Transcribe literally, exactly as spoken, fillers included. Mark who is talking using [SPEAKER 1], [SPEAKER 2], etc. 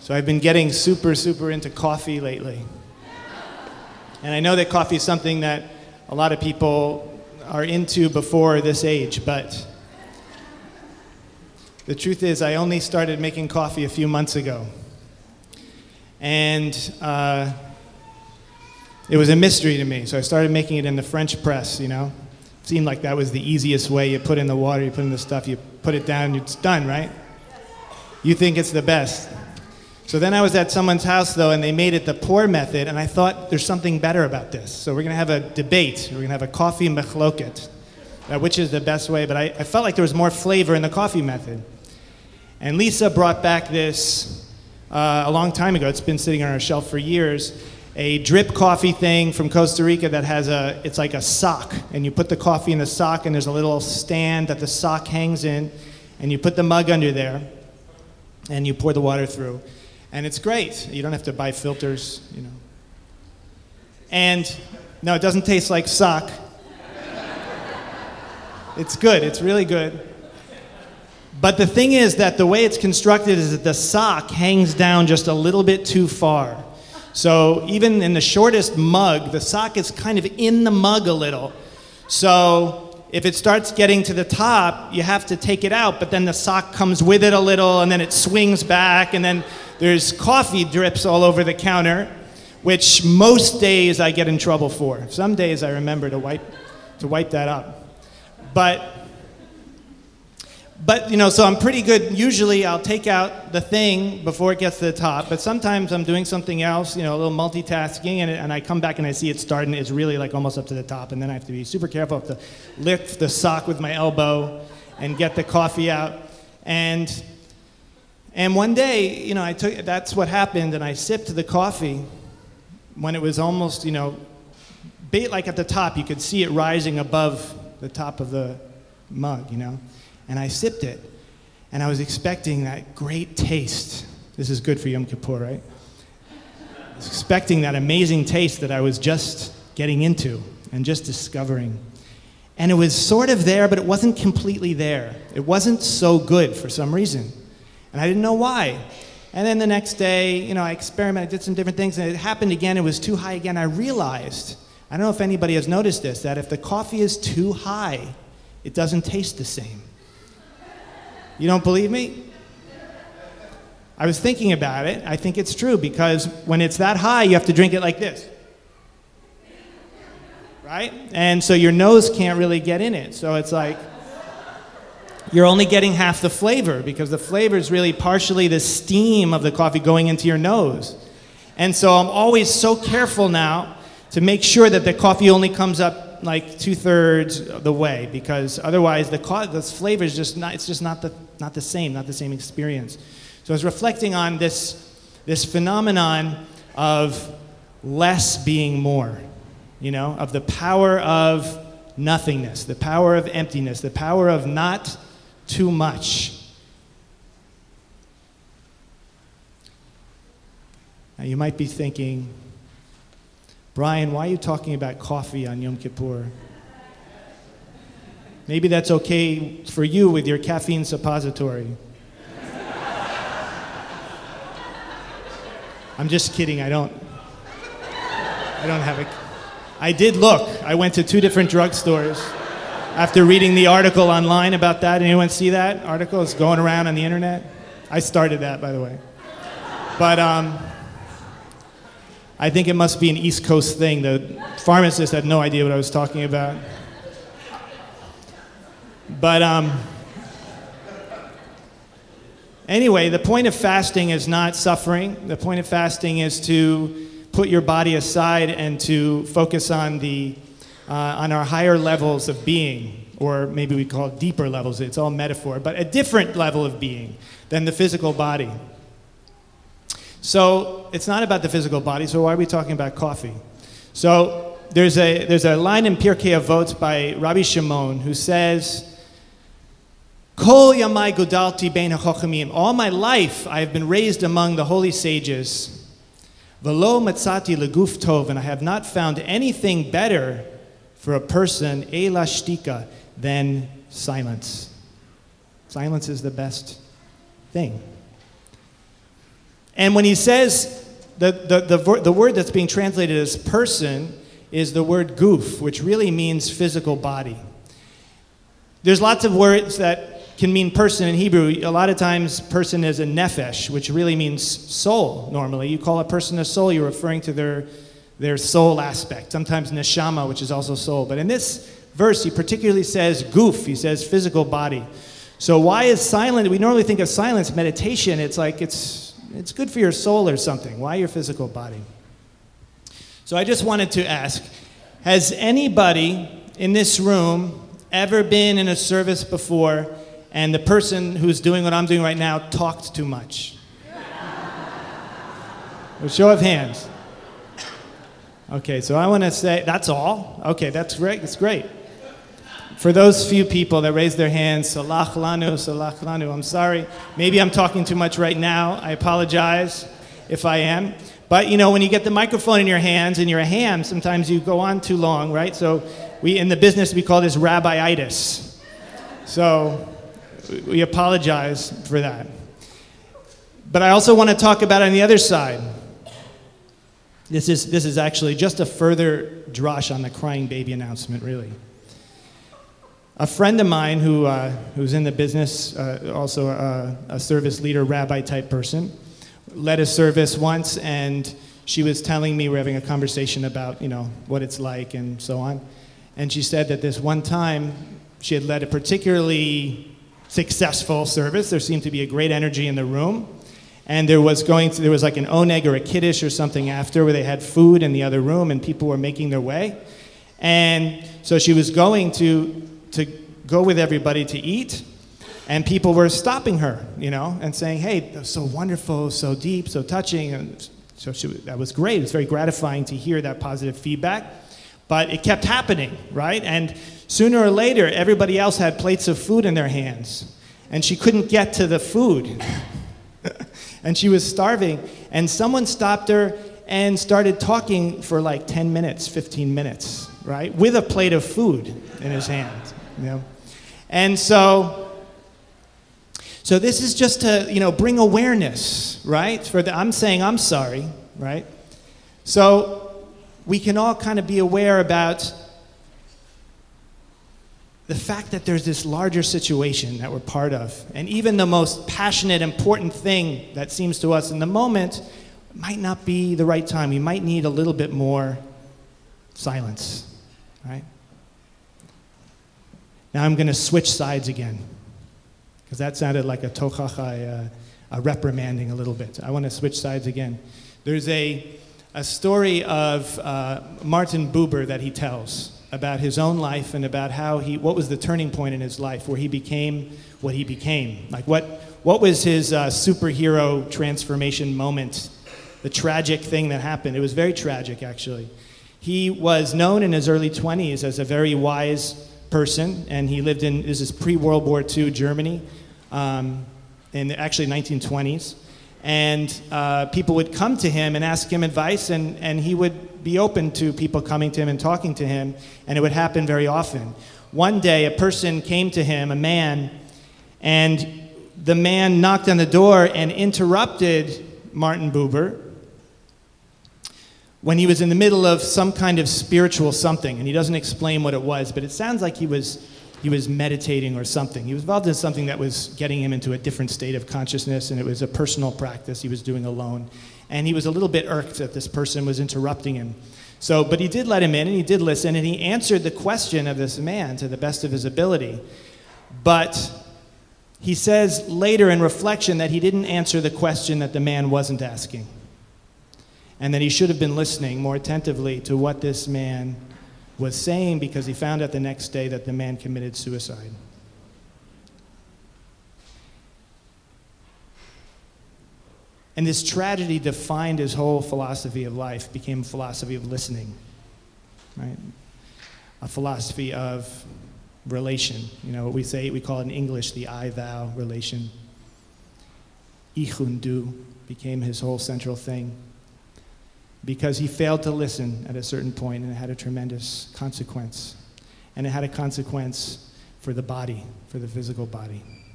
[SPEAKER 1] So I've been getting super, super into coffee lately. And I know that coffee is something that a lot of people are into before this age, but the truth is I only started making coffee a few months ago. And uh, it was a mystery to me, so I started making it in the French press, you know. It seemed like that was the easiest way. You put in the water, you put in the stuff, you put it down, it's done, right? You think it's the best. So then I was at someone's house, though, and they made it the pour method, and I thought there's something better about this. So we're going to have a debate. We're going to have a coffee mechloket, uh, which is the best way, but I, I felt like there was more flavor in the coffee method. And Lisa brought back this uh, a long time ago. It's been sitting on our shelf for years. A drip coffee thing from Costa Rica that has a, it's like a sock. And you put the coffee in the sock, and there's a little stand that the sock hangs in, and you put the mug under there, and you pour the water through. And it's great. You don't have to buy filters, you know. And no, it doesn't taste like sock. It's good. It's really good. But the thing is that the way it's constructed is that the sock hangs down just a little bit too far. So even in the shortest mug, the sock is kind of in the mug a little. So if it starts getting to the top, you have to take it out, but then the sock comes with it a little, and then it swings back, and then there's coffee drips all over the counter, which most days I get in trouble for. Some days I remember to wipe to wipe that up. But But, you know, so I'm pretty good. Usually I'll take out the thing before it gets to the top, but sometimes I'm doing something else, you know, a little multitasking, and, and I come back and I see it starting. It's really like almost up to the top, and then I have to be super careful. I have to lift the sock with my elbow and get the coffee out. And and one day, you know, I took that's what happened, and I sipped the coffee when it was almost, you know, bait like at the top. You could see it rising above the top of the mug, you know. And I sipped it, and I was expecting that great taste. This is good for Yom Kippur, right? I was expecting that amazing taste that I was just getting into and just discovering. And it was sort of there, but it wasn't completely there. It wasn't so good for some reason. And I didn't know why. And then the next day, you know, I experimented, did some different things, and it happened again. It was too high again. I realized, I don't know if anybody has noticed this, that if the coffee is too high, it doesn't taste the same. You don't believe me? I was thinking about it. I think it's true, because when it's that high, you have to drink it like this. Right? And so your nose can't really get in it. So it's like you're only getting half the flavor, because the flavor is really partially the steam of the coffee going into your nose. And so I'm always so careful now to make sure that the coffee only comes up like two-thirds of the way, because otherwise the co- the flavor is just not, it's just not the not the same, not the same experience. So I was reflecting on this this phenomenon of less being more, you know, of the power of nothingness, the power of emptiness, the power of not too much. Now you might be thinking, Brian, why are you talking about coffee on Yom Kippur? Maybe that's okay for you with your caffeine suppository. I'm just kidding. I don't. I don't have a. I did look. I went to two different drugstores after reading the article online about that. Anyone see that article? It's going around on the internet. I started that, by the way. But um. I think it must be an East Coast thing. The pharmacist had no idea what I was talking about. But um, anyway, the point of fasting is not suffering. The point of fasting is to put your body aside and to focus on the uh, on our higher levels of being, or maybe we call it deeper levels. It's all metaphor, but a different level of being than the physical body. So it's not about the physical body, so why are we talking about coffee? So there's a there's a line in Pirkei Avot by Rabbi Shimon who says, Kol yamai gudalti bein hachochamim. All my life I have been raised among the holy sages. Velo matzati leguf tov, and I have not found anything better for a person, ela shtika, than silence. Silence is the best thing. And when he says, the, the, the, the word that's being translated as person is the word guf, which really means physical body. There's lots of words that can mean person in Hebrew. A lot of times person is a nephesh, which really means soul normally. You call a person a soul, you're referring to their, their soul aspect. Sometimes neshama, which is also soul. But in this verse, he particularly says guf, he says physical body. So why is silent? We normally think of silence, meditation. It's like it's it's good for your soul or something. Why your physical body? So I just wanted to ask, has anybody in this room ever been in a service before and the person who's doing what I'm doing right now talked too much? A show of hands. Okay, so I want to say, that's all? Okay, that's great, that's great. For those few people that raised their hands, salach lanu, salach lanu, I'm sorry. Maybe I'm talking too much right now. I apologize if I am. But, you know, when you get the microphone in your hands and you're a ham, sometimes you go on too long, right? So we, in the business, we call this rabbi-itis. So we apologize for that. But I also want to talk about on the other side. This is, this is actually just a further drash on the crying baby announcement, really. A friend of mine who, uh, who's in the business, uh, also a, a service leader, rabbi-type person, led a service once, and she was telling me, we're having a conversation about, you know, what it's like and so on. And she said that this one time, she had led a particularly successful service. There seemed to be a great energy in the room. And there was going to, there was like an oneg or a kiddush or something after where they had food in the other room and people were making their way. And so she was going to, to go with everybody to eat. And people were stopping her, you know, and saying, hey, that was so wonderful, so deep, so touching. And so she, that was great. It was very gratifying to hear that positive feedback. But it kept happening, right? And sooner or later, everybody else had plates of food in their hands. And she couldn't get to the food. And she was starving. And someone stopped her and started talking for like ten minutes, fifteen minutes, right? With a plate of food in his hand, you know. And so... So this is just to, you know, bring awareness, right? For the, I'm saying I'm sorry, right? So we can all kind of be aware about the fact that there's this larger situation that we're part of. And even the most passionate, important thing that seems to us in the moment might not be the right time. We might need a little bit more silence, right? Now I'm going to switch sides again, because that sounded like a tochachai, uh, a reprimanding a little bit. I want to switch sides again. There's a, a story of uh, Martin Buber that he tells about his own life and about how he, what was the turning point in his life where he became what he became. Like what, what was his uh, superhero transformation moment, the tragic thing that happened. It was very tragic, actually. He was known in his early twenties as a very wise person, and he lived in, this is pre-World War Two Germany, um, in the, actually nineteen twenties. And uh, people would come to him and ask him advice, and, and he would be open to people coming to him and talking to him, and it would happen very often. One day, a person came to him, a man, and the man knocked on the door and interrupted Martin Buber when he was in the middle of some kind of spiritual something, and he doesn't explain what it was, but it sounds like he was he was meditating or something. He was involved in something that was getting him into a different state of consciousness, and it was a personal practice he was doing alone. And he was a little bit irked that this person was interrupting him. So, but he did let him in, and he did listen, and he answered the question of this man to the best of his ability. But he says later in reflection that he didn't answer the question that the man wasn't asking, and that he should have been listening more attentively to what this man was saying, because he found out the next day that the man committed suicide. And this tragedy defined his whole philosophy of life, became a philosophy of listening, right? A philosophy of relation. You know, what we say, we call it in English the I-thou relation. Ich und du became his whole central thing, because he failed to listen at a certain point, and it had a tremendous consequence. And it had a consequence for the body, for the physical body.